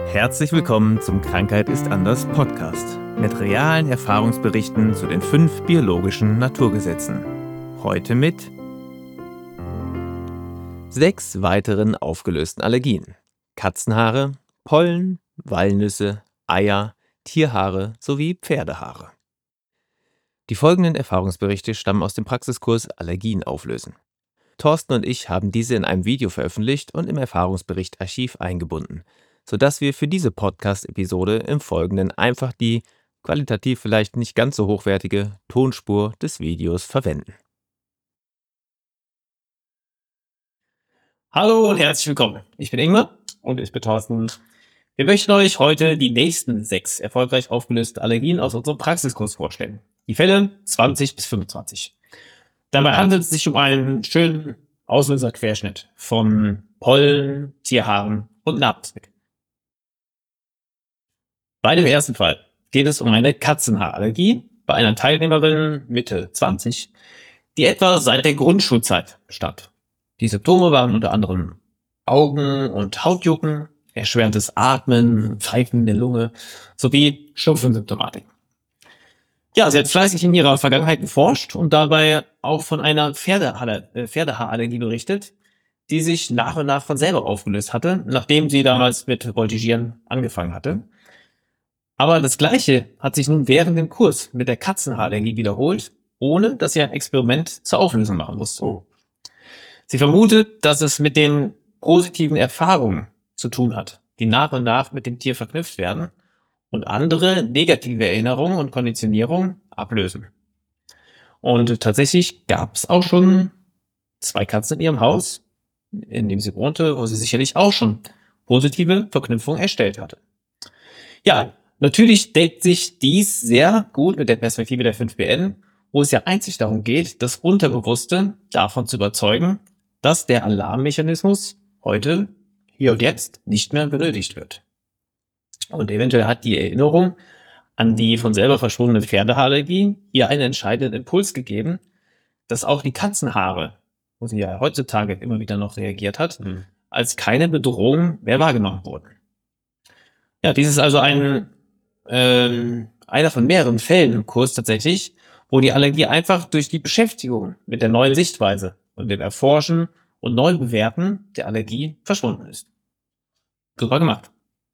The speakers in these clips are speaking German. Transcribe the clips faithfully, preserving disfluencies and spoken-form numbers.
Herzlich willkommen zum Krankheit ist anders Podcast mit realen Erfahrungsberichten zu den fünf biologischen Naturgesetzen. Heute mit sechs weiteren aufgelösten Allergien: Katzenhaare, Pollen, Walnüsse, Eier, Tierhaare sowie Pferdehaare. Die folgenden Erfahrungsberichte stammen aus dem Praxiskurs Allergien auflösen. Thorsten und ich haben diese in einem Video veröffentlicht und im Erfahrungsbericht-Archiv eingebunden, sodass wir für diese Podcast-Episode im Folgenden einfach die, qualitativ vielleicht nicht ganz so hochwertige, Tonspur des Videos verwenden. Hallo und herzlich willkommen. Ich bin Ingmar und ich bin Thorsten. Wir möchten euch heute die nächsten sechs erfolgreich aufgelöste Allergien aus unserem Praxiskurs vorstellen. Die Fälle zwanzig bis fünfundzwanzig. Dabei handelt es sich um einen schönen Auslöserquerschnitt von Pollen, Tierhaaren und Nahrungsmitteln. Bei dem ersten Fall geht es um eine Katzenhaarallergie bei einer Teilnehmerin Mitte zwanzig, die etwa seit der Grundschulzeit bestand. Die Symptome waren unter anderem Augen- und Hautjucken, erschwertes Atmen, Pfeifen in der Lunge sowie Schnupfensymptomatik. Ja, sie hat fleißig in ihrer Vergangenheit geforscht und dabei auch von einer Pferdehaar- äh, Pferdehaarallergie berichtet, die sich nach und nach von selber aufgelöst hatte, nachdem sie damals mit Voltigieren angefangen hatte. Aber das Gleiche hat sich nun während dem Kurs mit der Katzenhaarallergie wiederholt, ohne dass sie ein Experiment zur Auflösung machen musste. Oh. Sie vermutet, dass es mit den positiven Erfahrungen zu tun hat, die nach und nach mit dem Tier verknüpft werden und andere negative Erinnerungen und Konditionierungen ablösen. Und tatsächlich gab es auch schon zwei Katzen in ihrem Haus, in dem sie wohnte, wo sie sicherlich auch schon positive Verknüpfungen erstellt hatte. Ja, natürlich deckt sich dies sehr gut mit der Perspektive der fünf B N, wo es ja einzig darum geht, das Unterbewusste davon zu überzeugen, dass der Alarmmechanismus heute, hier und jetzt, nicht mehr benötigt wird. Und eventuell hat die Erinnerung an die von selber verschwundene Pferdehaarallergie ihr einen entscheidenden Impuls gegeben, dass auch die Katzenhaare, wo sie ja heutzutage immer wieder noch reagiert hat, Mhm. als keine Bedrohung mehr wahrgenommen wurden. Ja, dies ist also ein ähm, einer von mehreren Fällen im Kurs tatsächlich, wo die Allergie einfach durch die Beschäftigung mit der neuen Sichtweise und dem Erforschen und Neubewerten der Allergie verschwunden ist. Super gemacht.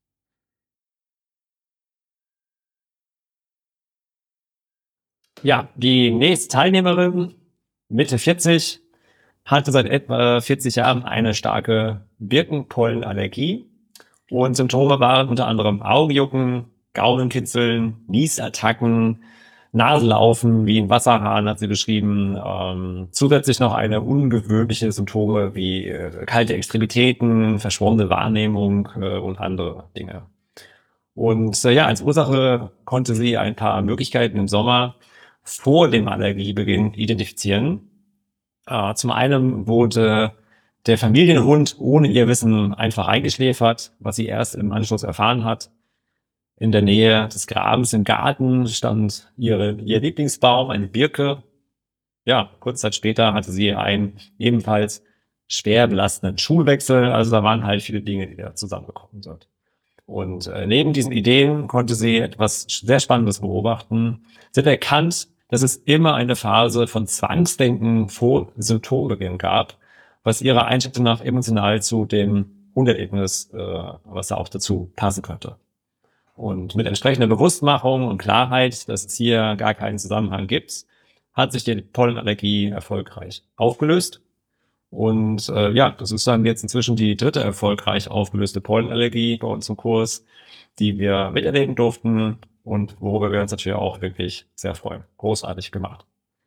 Ja, die nächste Teilnehmerin, Mitte vierzig, hatte seit etwa vierzig Jahren eine starke Birkenpollenallergie und Symptome waren unter anderem Augenjucken, Gaumenkitzeln, Niesattacken, Nasenlaufen wie ein Wasserhahn, hat sie beschrieben. Ähm, zusätzlich noch eine ungewöhnliche Symptome wie äh, kalte Extremitäten, verschwommene Wahrnehmung äh, und andere Dinge. Und äh, ja, als Ursache konnte sie ein paar Möglichkeiten im Sommer vor dem Allergiebeginn identifizieren. Äh, zum einen wurde der Familienhund ohne ihr Wissen einfach eingeschläfert, was sie erst im Anschluss erfahren hat. In der Nähe des Grabens im Garten stand ihre, ihr Lieblingsbaum, eine Birke. Ja, kurz Zeit später hatte sie einen ebenfalls schwer belastenden Schulwechsel. Also da waren halt viele Dinge, die da zusammengekommen sind. Und äh, neben diesen Ideen konnte sie etwas sehr Spannendes beobachten. Sie hat erkannt, dass es immer eine Phase von Zwangsdenken vor Symptombeginn gab, was ihrer Einschätzung nach emotional zu dem Hunderlebnis, äh, was da auch dazu passen könnte. Und mit entsprechender Bewusstmachung und Klarheit, dass es hier gar keinen Zusammenhang gibt, hat sich die Pollenallergie erfolgreich aufgelöst. Und äh, ja, das ist dann jetzt inzwischen die dritte erfolgreich aufgelöste Pollenallergie bei uns im Kurs, die wir miterleben durften und worüber wir uns natürlich auch wirklich sehr freuen. Großartig gemacht.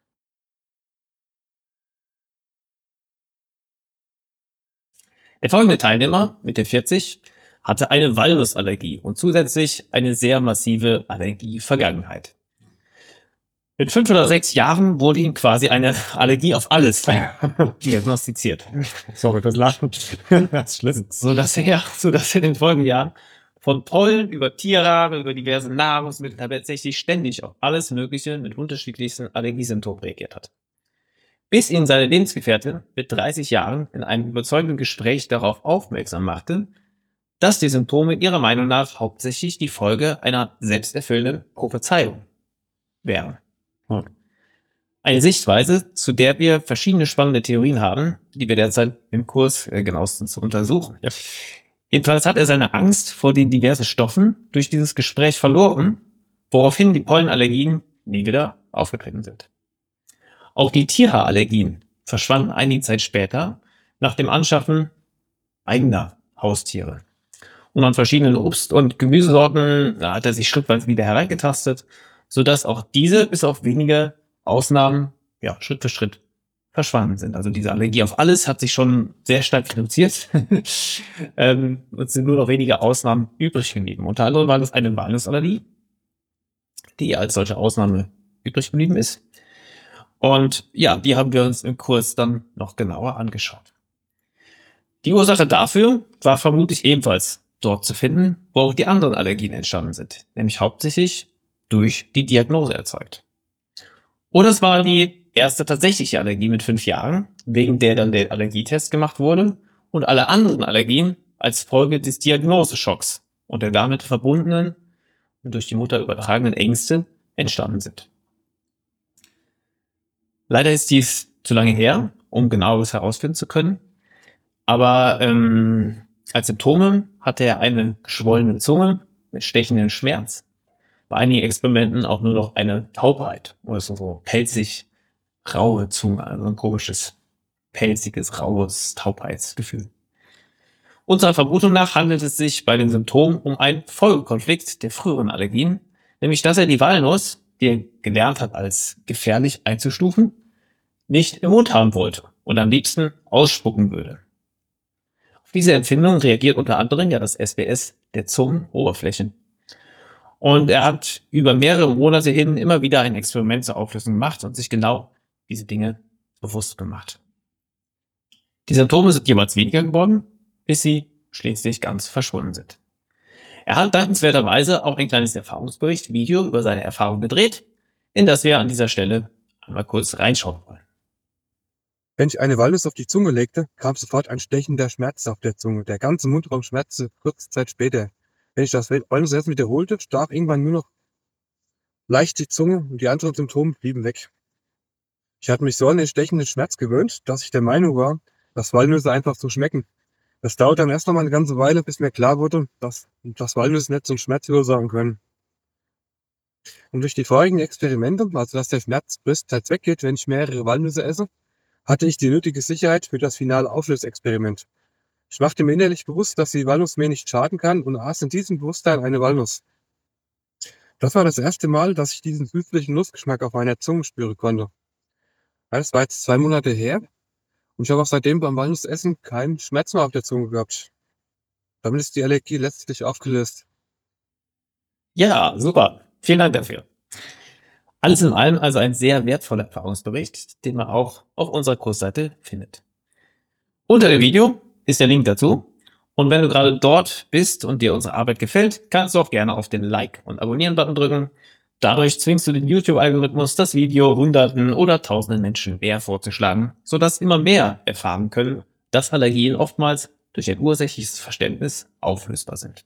Der folgende Teilnehmer, Mitte vierzig, hatte eine Walnussallergie und zusätzlich eine sehr massive Allergievergangenheit. Mit fünf oder sechs Jahren wurde ihm quasi eine Allergie auf alles diagnostiziert. Sorry fürs Lachen. Das ist schlimm. So dass er, so dass er in den folgenden Jahren von Pollen über Tierhaare, über diverse Nahrungsmittel tatsächlich ständig auf alles Mögliche mit unterschiedlichsten Allergiesymptomen reagiert hat. Bis ihn seine Lebensgefährtin mit dreißig Jahren in einem überzeugenden Gespräch darauf aufmerksam machte, dass die Symptome ihrer Meinung nach hauptsächlich die Folge einer selbsterfüllenden Prophezeiung wären. Hm. Eine Sichtweise, zu der wir verschiedene spannende Theorien haben, die wir derzeit im Kurs äh, genauestens zu untersuchen. Ja. Jedenfalls hat er seine Angst vor den diversen Stoffen durch dieses Gespräch verloren, woraufhin die Pollenallergien nie wieder aufgetreten sind. Auch die Tierhaarallergien verschwanden einige Zeit später nach dem Anschaffen eigener Haustiere. Und an verschiedenen Obst- und Gemüsesorten da hat er sich schrittweise wieder hereingetastet, sodass auch diese bis auf wenige Ausnahmen ja, Schritt für Schritt verschwanden sind. Also diese Allergie auf alles hat sich schon sehr stark reduziert. ähm, es sind nur noch wenige Ausnahmen übrig geblieben. Unter anderem war das eine Walnussallergie, die als solche Ausnahme übrig geblieben ist. Und ja, die haben wir uns im Kurs dann noch genauer angeschaut. Die Ursache dafür war vermutlich ebenfalls dort zu finden, wo auch die anderen Allergien entstanden sind, nämlich hauptsächlich durch die Diagnose erzeugt. Oder es war die erste tatsächliche Allergie mit fünf Jahren, wegen der dann der Allergietest gemacht wurde und alle anderen Allergien als Folge des Diagnoseschocks und der damit verbundenen und durch die Mutter übertragenen Ängste entstanden sind. Leider ist dies zu lange her, um genaueres herausfinden zu können, aber ähm, als Symptome hatte er eine geschwollene Zunge mit stechenden Schmerz, bei einigen Experimenten auch nur noch eine Taubheit oder so, so pelzig raue Zunge, also ein komisches, pelziges, raues Taubheitsgefühl. Unserer Vermutung nach handelt es sich bei den Symptomen um einen Folgekonflikt der früheren Allergien, nämlich dass er die Walnuss, die er gelernt hat als gefährlich einzustufen, nicht im Mund haben wollte und am liebsten ausspucken würde. Auf diese Empfindung reagiert unter anderem ja das S B S der Zungenoberflächen. Und er hat über mehrere Monate hin immer wieder ein Experiment zur Auflösung gemacht und sich genau diese Dinge bewusst gemacht. Die Symptome sind jeweils weniger geworden, bis sie schließlich ganz verschwunden sind. Er hat dankenswerterweise auch ein kleines Erfahrungsbericht-Video über seine Erfahrung gedreht, in das wir an dieser Stelle einmal kurz reinschauen wollen. Wenn ich eine Walnuss auf die Zunge legte, kam sofort ein stechender Schmerz auf der Zunge. Der ganze Mundraum schmerzte kurze Zeit später. Wenn ich das Walnussessen wiederholte, stach irgendwann nur noch leicht die Zunge und die anderen Symptome blieben weg. Ich hatte mich so an den stechenden Schmerz gewöhnt, dass ich der Meinung war, dass Walnüsse einfach so schmecken. Das dauerte dann erst noch mal eine ganze Weile, bis mir klar wurde, dass, dass Walnüsse nicht so einen Schmerz verursachen können. Und durch die vorigen Experimente, also dass der Schmerz größtenteils weggeht, wenn ich mehrere Walnüsse esse, hatte ich die nötige Sicherheit für das finale Auflösexperiment. Ich machte mir innerlich bewusst, dass die Walnuss mir nicht schaden kann und aß in diesem Bewusstsein eine Walnuss. Das war das erste Mal, dass ich diesen süßlichen Nussgeschmack auf meiner Zunge spüren konnte. Das war jetzt zwei Monate her und ich habe auch seitdem beim Walnussessen keinen Schmerz mehr auf der Zunge gehabt. Damit ist die Allergie letztlich aufgelöst. Ja, super. Vielen Dank dafür. Alles in allem also ein sehr wertvoller Erfahrungsbericht, den man auch auf unserer Kursseite findet. Unter dem Video ist der Link dazu. Und wenn du gerade dort bist und dir unsere Arbeit gefällt, kannst du auch gerne auf den Like- und Abonnieren-Button drücken. Dadurch zwingst du den YouTube-Algorithmus, das Video Hunderten oder Tausenden Menschen mehr vorzuschlagen, sodass immer mehr erfahren können, dass Allergien oftmals durch ein ursächliches Verständnis auflösbar sind.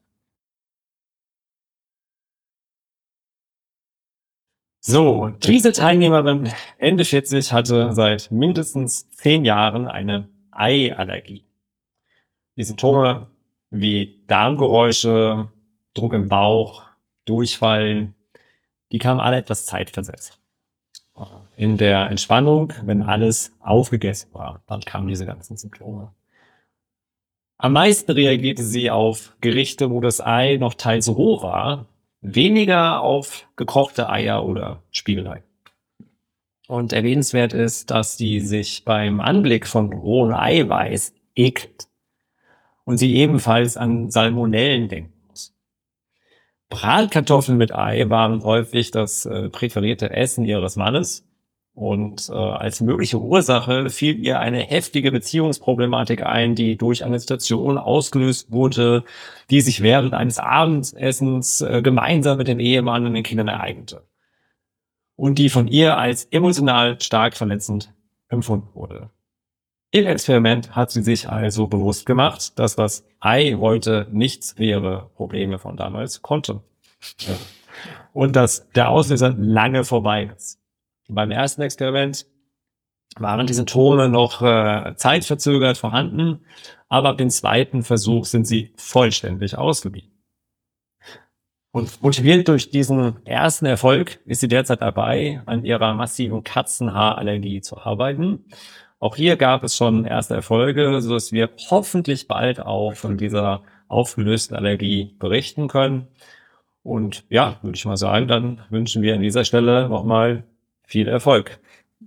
So, diese Teilnehmerin, Ende vierzig, hatte seit mindestens zehn Jahren eine Eiallergie. Die Symptome wie Darmgeräusche, Druck im Bauch, Durchfall, die kamen alle etwas zeitversetzt. In der Entspannung, wenn alles aufgegessen war, dann kamen diese ganzen Symptome. Am meisten reagierte sie auf Gerichte, wo das Ei noch teils roh war, weniger auf gekochte Eier oder Spiegelei. Und erwähnenswert ist, dass sie sich beim Anblick von rohem Eiweiß ekelt und sie ebenfalls an Salmonellen denken muss. Bratkartoffeln mit Ei waren häufig das äh, präferierte Essen ihres Mannes und äh, als mögliche Ursache fiel ihr eine heftige Beziehungsproblematik ein, die durch eine Situation ausgelöst wurde, die sich während eines Abendessens äh, gemeinsam mit dem Ehemann und den Kindern ereignete und die von ihr als emotional stark verletzend empfunden wurde. Im Experiment hat sie sich also bewusst gemacht, dass das Ei heute nichts wäre, Probleme von damals konnte. Und dass der Auslöser lange vorbei ist. Beim ersten Experiment waren die Symptome noch äh, zeitverzögert vorhanden, aber ab dem zweiten Versuch sind sie vollständig ausgeblieben. Und motiviert durch diesen ersten Erfolg ist sie derzeit dabei, an ihrer massiven Katzenhaarallergie zu arbeiten. Auch hier gab es schon erste Erfolge, sodass wir hoffentlich bald auch von dieser aufgelösten Allergie berichten können. Und ja, würde ich mal sagen, dann wünschen wir an dieser Stelle nochmal viel Erfolg.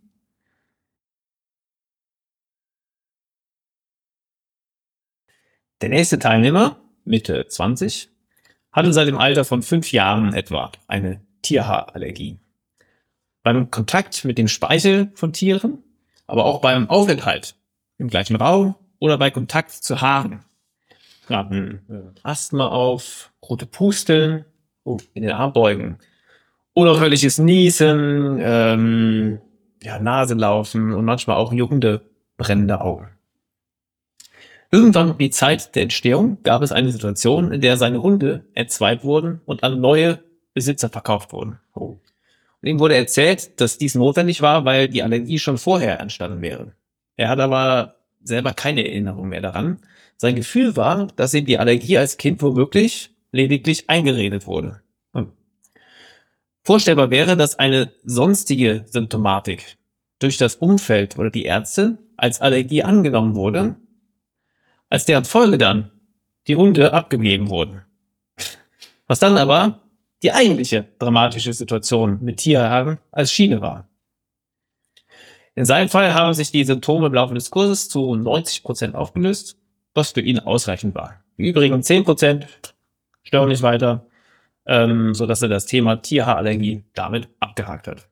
Der nächste Teilnehmer, Mitte zwanzig, hatte seit dem Alter von fünf Jahren etwa eine Tierhaarallergie. Beim Kontakt mit dem Speichel von Tieren, aber auch beim Aufenthalt im gleichen Raum oder bei Kontakt zu Haaren traten Asthma auf, rote Pusteln in den Armbeugen, unauffälliges Niesen, ähm, ja, Naselaufen und manchmal auch juckende, brennende Augen. Irgendwann um die Zeit der Entstehung gab es eine Situation, in der seine Hunde entzweit wurden und an neue Besitzer verkauft wurden. Und ihm wurde erzählt, dass dies notwendig war, weil die Allergie schon vorher entstanden wäre. Er hat aber selber keine Erinnerung mehr daran. Sein Gefühl war, dass ihm die Allergie als Kind womöglich lediglich eingeredet wurde. Hm. Vorstellbar wäre, dass eine sonstige Symptomatik durch das Umfeld oder die Ärzte als Allergie angenommen wurde, als deren Folge dann die Hunde abgegeben wurden. Was dann aber die eigentliche dramatische Situation mit Tierhaaren als Schiene war. In seinem Fall haben sich die Symptome im Laufe des Kurses zu neunzig Prozent aufgelöst, was für ihn ausreichend war. Die übrigen zehn Prozent stören nicht weiter, ähm, sodass er das Thema Tierhaarallergie damit abgehakt hat.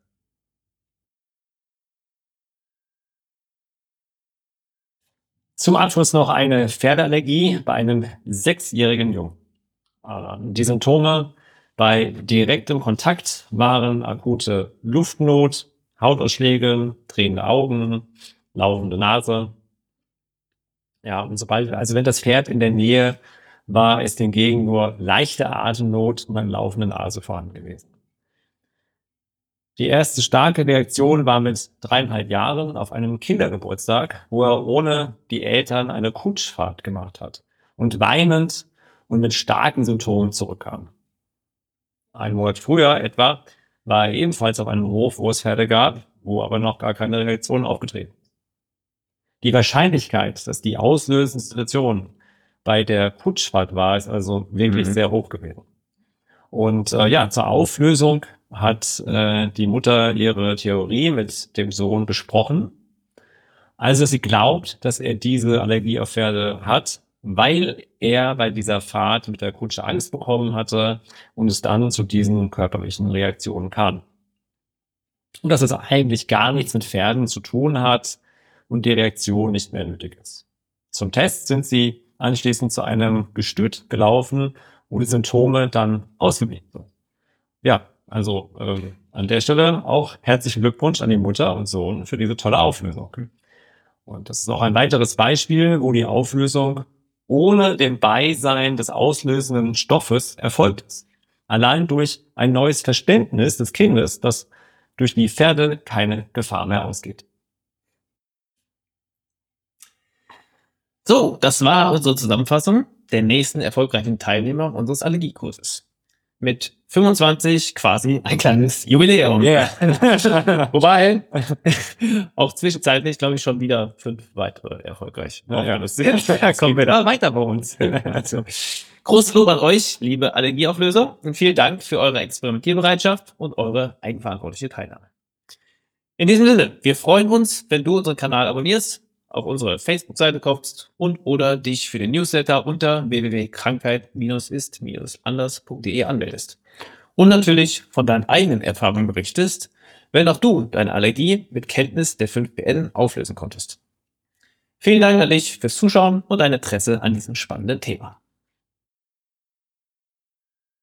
Zum Abschluss noch eine Pferdeallergie bei einem sechsjährigen Jungen. Die Symptome bei direktem Kontakt waren akute Luftnot, Hautausschläge, drehende Augen, laufende Nase. Ja, und sobald, also wenn das Pferd in der Nähe war, ist hingegen nur leichte Atemnot und eine laufende Nase vorhanden gewesen. Die erste starke Reaktion war mit dreieinhalb Jahren auf einem Kindergeburtstag, wo er ohne die Eltern eine Kutschfahrt gemacht hat und weinend und mit starken Symptomen zurückkam. Einen Monat früher etwa war er ebenfalls auf einem Hof, wo es Pferde gab, wo aber noch gar keine Reaktion aufgetreten ist. Die Wahrscheinlichkeit, dass die auslösende Situation bei der Kutschfahrt war, ist also wirklich mhm. sehr hoch gewesen. Und äh, ja, zur Auflösung hat äh, die Mutter ihre Theorie mit dem Sohn besprochen. Also sie glaubt, dass er diese Allergie auf Pferde hat, weil er bei dieser Fahrt mit der Kutsche Angst bekommen hatte und es dann zu diesen körperlichen Reaktionen kam. Und dass es eigentlich gar nichts mit Pferden zu tun hat und die Reaktion nicht mehr nötig ist. Zum Test sind sie anschließend zu einem Gestüt gelaufen, wo die Symptome dann ausgeblieben sind. Ja, also ähm, an der Stelle auch herzlichen Glückwunsch an die Mutter und Sohn für diese tolle Auflösung. Und das ist auch ein weiteres Beispiel, wo die Auflösung ohne dem Beisein des auslösenden Stoffes erfolgt ist. Allein durch ein neues Verständnis des Kindes, dass durch die Pferde keine Gefahr mehr ausgeht. So, das war unsere Zusammenfassung der nächsten erfolgreichen Teilnehmer unseres Allergiekurses. Mit fünfundzwanzig quasi ein kleines Jubiläum. Yeah. Wobei auch zwischenzeitlich, glaube ich, schon wieder fünf weitere erfolgreich. Ja, ja, das ist, ja, kommen wir da weiter bei uns. Also, großes Lob an euch, liebe Allergieauflöser, und vielen Dank für eure Experimentierbereitschaft und eure eigenverantwortliche Teilnahme. In diesem Sinne, wir freuen uns, wenn du unseren Kanal abonnierst, auf unsere Facebook-Seite kommst und oder dich für den Newsletter unter w w w punkt krankheit ist anders punkt de anmeldest. Und natürlich von deinen eigenen Erfahrungen berichtest, wenn auch du deine Allergie mit Kenntnis der fünf P N auflösen konntest. Vielen Dank an dich fürs Zuschauen und dein Interesse an diesem spannenden Thema.